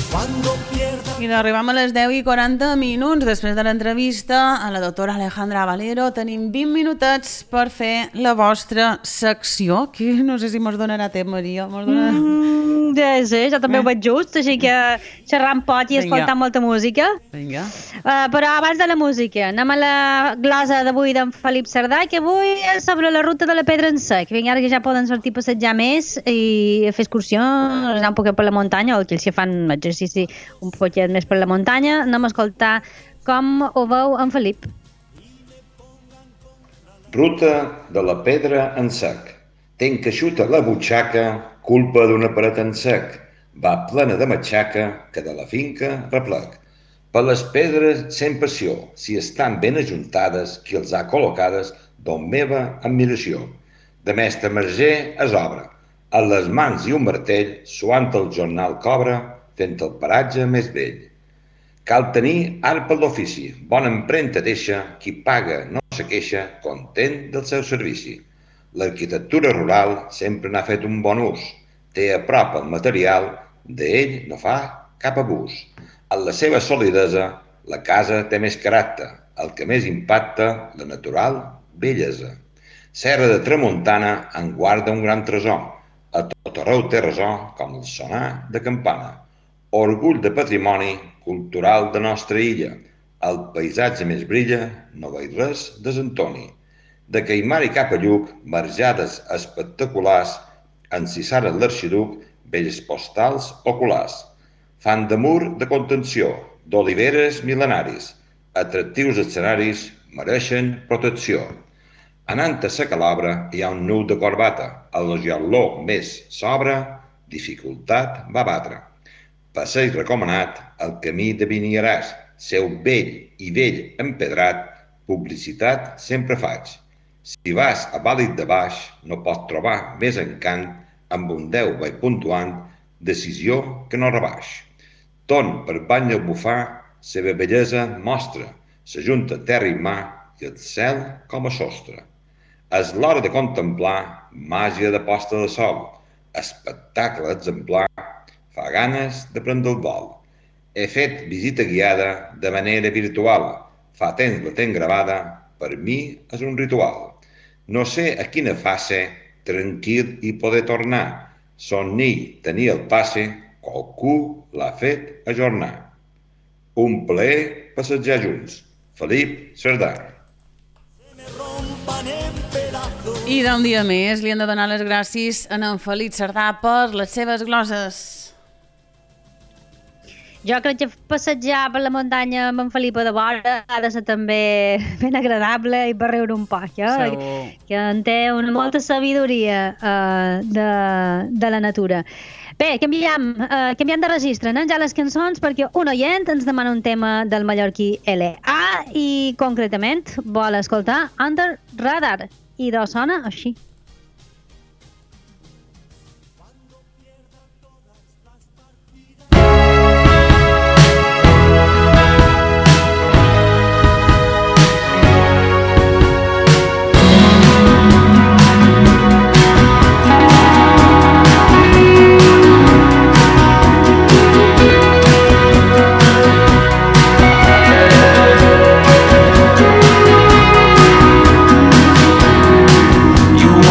I arribam a les 10:40 després de l'entrevista a la doctora Alejandra Valero. Tenim 20 minutets per fer la vostra secció, que no sé si mos donarà temps, Maria. Ja sé, jo també ho veig just, així que xerrant poc i escoltant molta música. Vinga. Però abans de la música, anem a la glosa d'avui d'en Felip Cerdà, que avui és sobre la ruta de la Pedra en Sec. Vinga, ara que ja poden sortir a passejar més i fer excursió, anar un poquet per la muntanya, o que ells fan exercici un poquet més per la muntanya, anem a escoltar com ho veu en Felip. Ruta de la Pedra en Sec. Tenc que xuta la butxaca, culpa d'una paret en sec. Va plena de matxaca, que de la finca replec. Per les pedres sent passió, si estan ben ajuntades, qui els ha col·locades, don meva admiració. De mestre Marger és obra, a les mans i un martell, suant el jornal cobra, fent el paratge més vell. Cal tenir art per l'ofici, bona empremta deixa, qui paga no se queixa, content del seu servici. L'arquitectura rural sempre n'ha fet un bon ús, té a prop el material, d'ell no fa cap abús. En la seva solidesa, la casa té més caràcter, el que més impacta, la natural bellesa. Serra de Tramuntana en guarda un gran tresor, a tot arreu té ressò com el sonar de campana. Orgull de patrimoni cultural de nostra illa, el paisatge més brilla, no veig res desentoni. De Caimar i cap a Lluc, marjades espectaculars, encisaren l'arxiduc, belles postals oculars. Fan de mur de contenció, d'oliveres mil·lenaris, atractius escenaris mereixen protecció. Anant a sa calobra hi ha un nu de corbata, el joioló més sobra, dificultat va batre. Passeig recomanat, el camí de Vinieràs, seu vell i vell empedrat, publicitat sempre faig. Si vas a Vàlid de Baix, no pots trobar més encant, amb un 10 vaig puntuant, decisió que no rebaix. Ton per bany el bufar, seva bellesa mostra, s'ajunta terra i mar i el cel com a sostre. És l'hora de contemplar màgia de posta de sol, espectacle exemplar, fa ganes de prendre el vol. He fet visita guiada de manera virtual, fa temps la tenc gravada, per mi és un ritual. No sé a quina fase, tranquil i poder tornar, somni tenir el passe, qualcú l'ha fet ajornar. Un plaer passejar junts. Felip Cerdà. I d'un dia més li hem de donar les gràcies a en Felip Cerdà per les seves gloses. Jo crec que passejar per la muntanya amb en Felip de vora ha de ser també ben agradable i per riure un poc, que en té una molta sabidoria de la natura. Bé, canviem de registre, anem ja a les cançons, perquè un oient ens demana un tema del mallorquí L.A. i concretament vol escoltar Under Radar, i doncs sona així. You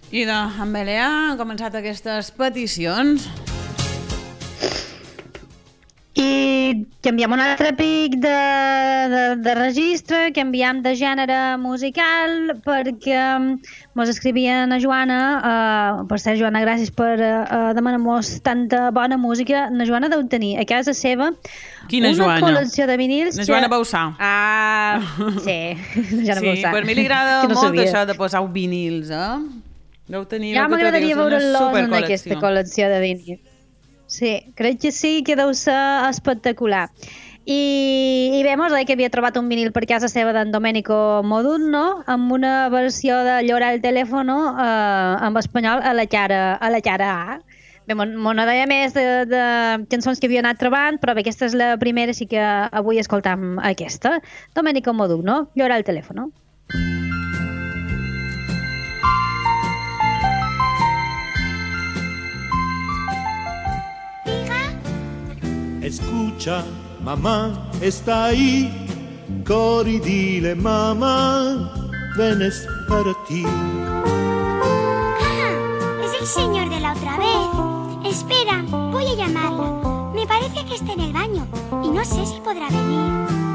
I en Beleà han començat aquestes peticions. I canviem un altre pic de registre, canviem de gènere musical, perquè mos escrivien a Joana, per ser Joana, gràcies per demanar-nos tanta bona música. La Joana deu tenir a casa seva Quina una Joana? col·lecció de vinils. La Joana Bausà. Sí, Joana Bausà. Sí, per mi li agrada no molt sabia. això de posar vinils, Deu tenir Ja m'agradaria veure-los en supercol·lecció. aquesta col·lecció de vinils. Sí, crec que sí, que deu ser espectacular. I bé, mos deia que havia trobat un vinil per casa seva d'en Domenico Modugno amb una versió de Llorar el teléfono en espanyol a la cara A. Bé, m'ho deia més de cançons que havia anat trobant, però bé, aquesta és la primera, sí que avui escoltam aquesta. Domenico Modugno, Llorar el teléfono. Escucha, mamá está ahí, Cori, dile mamá, ven es para ti. Ah, es el señor de la otra vez. Espera, voy a llamarlo. Me parece que está en el baño y no sé si podrá venir.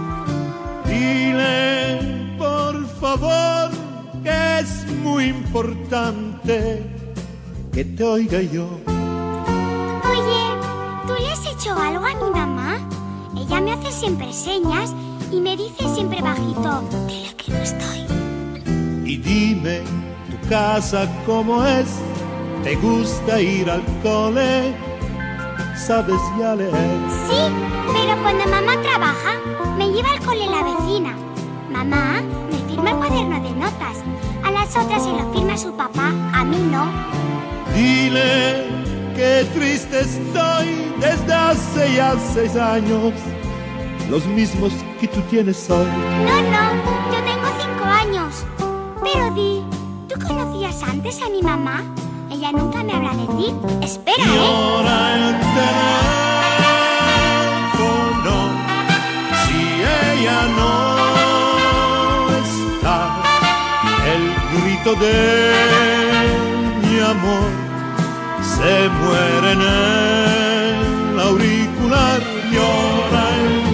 Dile, por favor, que es muy importante que te oiga yo. Oye, ¿tú le has hecho algo a mi mamá? Ella me hace siempre señas y me dice siempre bajito, dile que no estoy. Y dime, tu casa cómo es, ¿te gusta ir al cole? ¿Sabes ya leer? Sí, pero cuando mamá trabaja, me lleva al cole la vecina. Mamá me firma el cuaderno de notas. A las otras se lo firma su papá, a mí no. Dile que triste estoy desde hace ya 6 años, los mismos que tú tienes hoy. No, yo tengo 5 años. Pero di, ¿tú conocías antes a mi mamá? Ella nunca me habla de ti. Espera, Y ahora el teléfono, si ella no está, el grito de mi amor se muere en el auricular. Llora el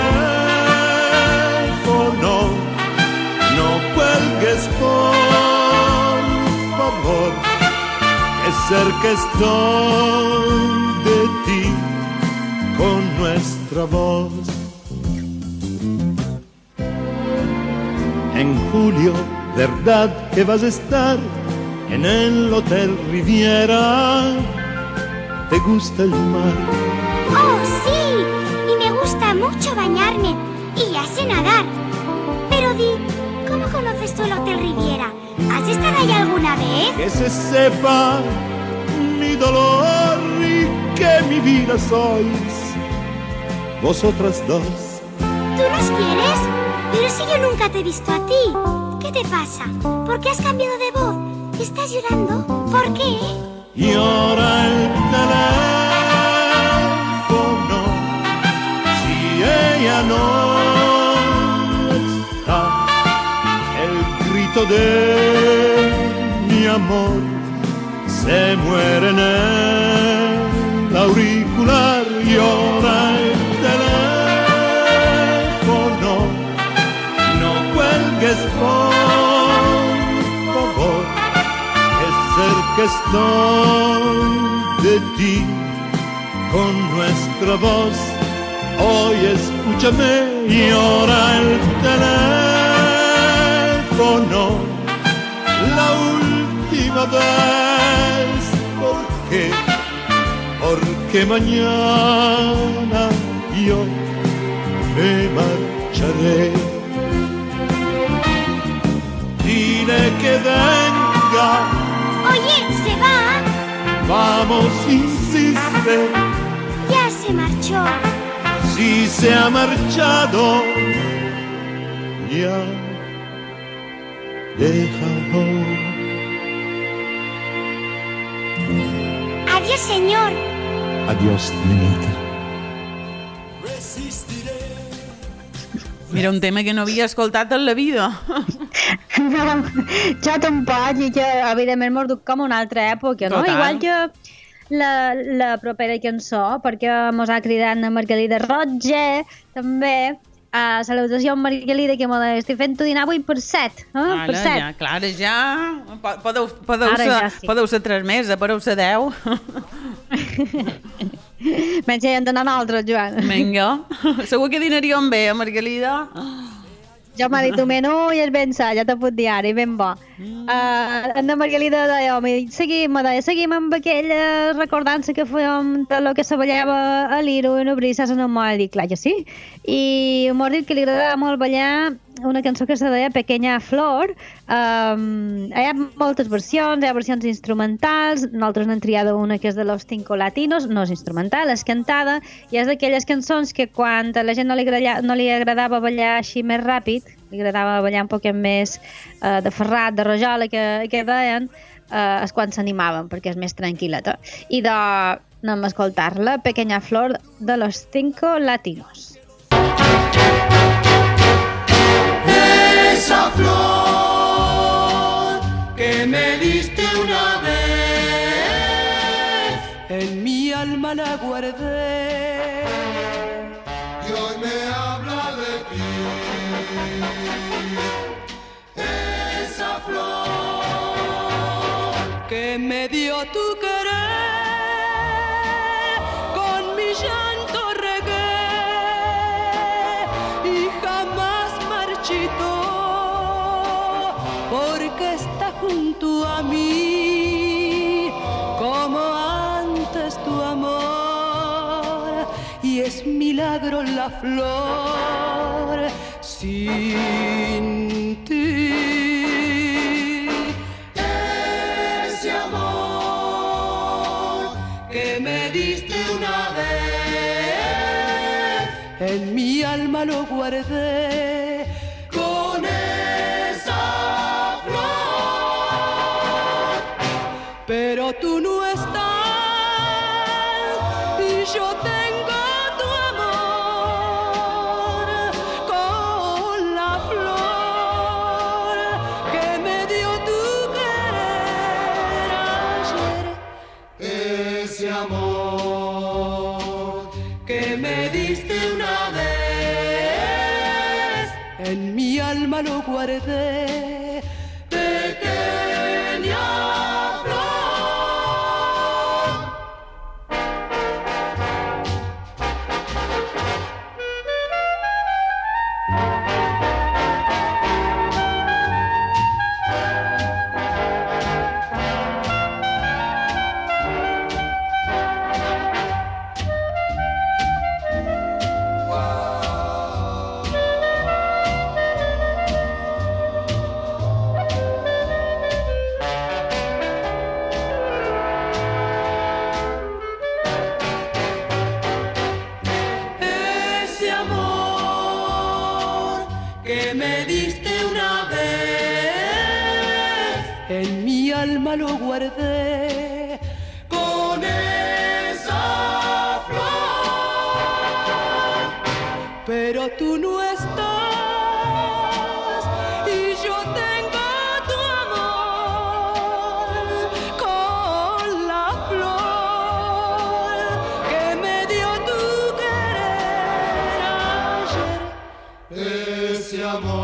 teléfono, no cuelgues por favor, que cerca estoy de ti con nuestra voz. En julio, ¿verdad que vas a estar en el Hotel Riviera? ¿Te gusta el mar? ¡Oh, sí! Y me gusta mucho bañarme. Y ya sé nadar. Pero di, ¿cómo conoces tú el Hotel Riviera? ¿Has estado ahí alguna vez? Que se sepa mi dolor y que mi vida sois vosotras dos. ¿Tú nos quieres? Pero si yo nunca te he visto a ti. ¿Qué te pasa? ¿Por qué has cambiado de voz? ¿Estás llorando? ¿Por qué? Y ahora el teléfono, si ella no está, el grito de mi amor se muere en el auricular. Y ahora el teléfono, no cuelgues por favor, que estoy de ti con nuestra voz. Hoy escúchame, y ahora el teléfono, la última vez. ¿Por qué? Porque mañana yo me marcharé. Dile que venga. Oye, ¿se va? Vamos, insiste. Ya se marchó. Si se ha marchado, ya déjalo. Adiós, señor. Adiós, nenita. Mira, un tema que no havia escoltat en la vida. Jo tampoc, i que evidentment mos duc com una altra època, no? Total. Igual que la propera cançó, perquè mos ha cridat la Margalida Roger, també, salutació a Margalida, que estic fent-ho dinar avui per 7, per 7. Ja, clar, ja Ara sí. podeu ser 3 més, podeu ser 10. Menys ja en altres, Joan. Vinga, segur que dinaríem bé, Margalida. Jo m'ha dit un menú i és ben sa, ja te puc dir ara, i ben bo. La Margalida deia, seguim amb aquella recordança que fèiem de lo que se ballava a l'Iro i no brisa en el moll. I clar, jo sí. I m'ha dit que li agradava molt ballar una cançó que se deia Pequeña Flor. Hi ha moltes versions, hi ha versions instrumentals, nosaltres n'hem triat una que és de Los Cinco Latinos, no és instrumental, és cantada, i és d'aquelles cançons que quan a la gent no li agradava ballar així més ràpid, li agradava ballar un poc més de ferrat, de rajola, que deien, és quan s'animaven, perquè és més tranquil·leta. I anem a escoltar-la, Pequeña Flor de Los Cinco Latinos. Esa flor que me diste una vez, en mi alma la guardé y hoy me habla de ti. Esa flor que me dio tu querer, con mi llanto regué y jamás marchito, porque está junto a mí como antes tu amor, y es milagro la flor sin ti. Ese amor que me diste una vez, en mi alma lo guardé con esa flor, pero tú no estás y yo tengo tu amor con la flor que me dio tu querer ayer. Ese amor que me diste una vez, en mi alma lo guardé, pequeña flor. Ese amor que me diste una vez, en mi alma lo guardé con esa flor, pero tú no estás y yo tengo tu amor con la flor que me dio tu querer ayer. Ese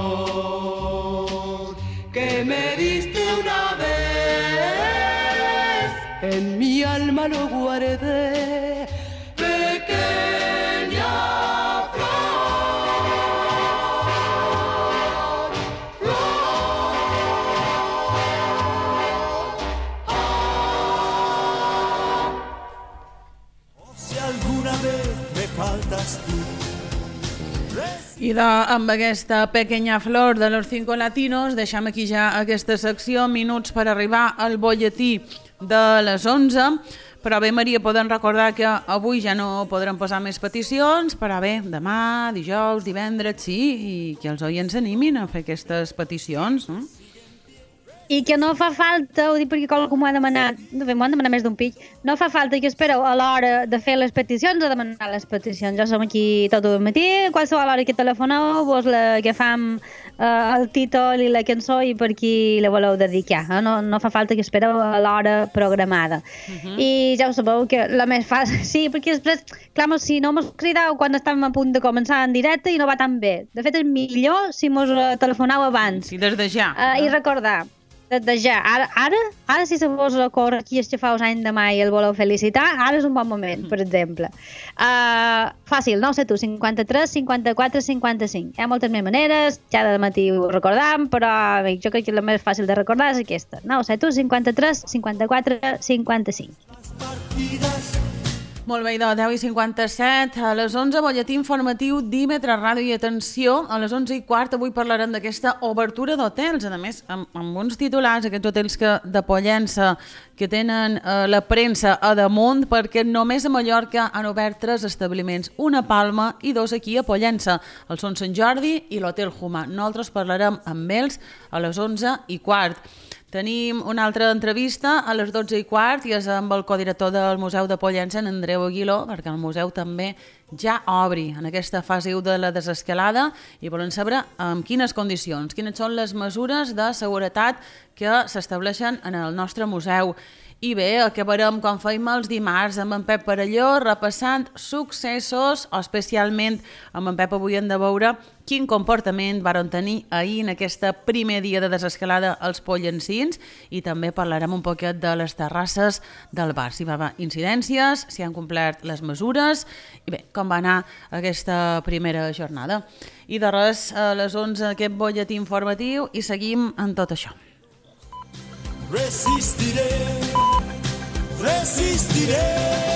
amor que me diste una vez, en mi alma lo guardé, pequeña flor, Si alguna vez me faltas tú. I amb aquesta pequeña flor de los Cinco Latinos deixem aquí ja aquesta secció, minuts per arribar al bolletí de les 11, però bé, Maria, podem recordar que avui ja no podrem posar més peticions, però bé, demà, dijous, divendres, sí, i que els oients s'animin a fer aquestes peticions. I que no fa falta, ho dic perquè qualcú m'ho ha demanat, de fet m'ho han demanat més d'un pic, no fa falta que espereu a l'hora de fer les peticions o demanar les peticions. Jo som aquí tot el matí, qualsevol hora que telefoneu, vos la que fam el títol i la cançó i per qui la voleu dedicar. No fa falta que espereu a l'hora programada. I ja ho sabeu que la més fàcil... Sí, perquè després, clar, si no mos crideu quan estàvem a punt de començar en directe i no va tan bé. De fet, és millor si mos telefoneu abans. Sí, des de ja. I recordar, des de ja. Ara si se vos ocorre aquí aixafar any de mai i el voleu felicitar, ara és un bon moment, per exemple. Fàcil, 971 53 54 55. Hi ha moltes més maneres, ja de matí ho recordam, però jo crec que la més fàcil de recordar és aquesta. 971 53 54 55. Molt bé, 10:57, a les 11, butlletí informatiu d'Ivetra Ràdio i atenció, a les 11:15 avui parlarem d'aquesta obertura d'hotels, a més, amb uns titulars, aquests hotels de Pollença que tenen la premsa a damunt, perquè només a Mallorca han obert 3 establiments, una a Palma i 2 aquí a Pollença, el Son Sant Jordi i l'Hotel Humà. Nosaltres parlarem amb ells a les 11:15. Tenim una altra entrevista a les 12:15 i és amb el codirector del Museu de Pollença, en Andreu Aguiló, perquè el museu també ja obri en aquesta fase 1 de la desescalada i volem saber en quines condicions, quines són les mesures de seguretat que s'estableixen en el nostre museu. I bé, acabarem com fèiem els dimarts amb en Pep Parelló, repassant successos, especialment amb en Pep avui hem de veure quin comportament varen tenir ahir en aquesta primer dia de desescalada als pollencins i també parlarem un poquet de les terrasses del bar, si va haver incidències, si han complert les mesures i bé, com va anar aquesta primera jornada. I de res, a les 11 aquest butlletí informatiu i seguim en tot això. Resistiré, resistiré.